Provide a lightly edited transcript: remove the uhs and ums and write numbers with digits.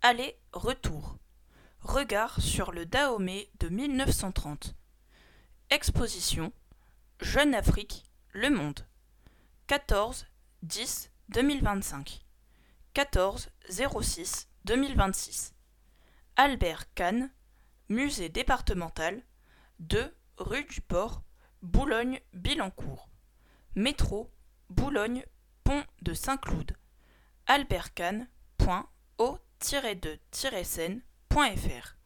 aller-retour. Regard sur le Dahomey de 1930. Exposition Jeune Afrique, Le Monde. 14-10-2025. 14-06-2026. Albert Kahn, Musée départemental, 2 rue du Port, Boulogne-Billancourt. Métro, Boulogne, Pont de Saint-Cloud. albertkahn.o-2-seine.fr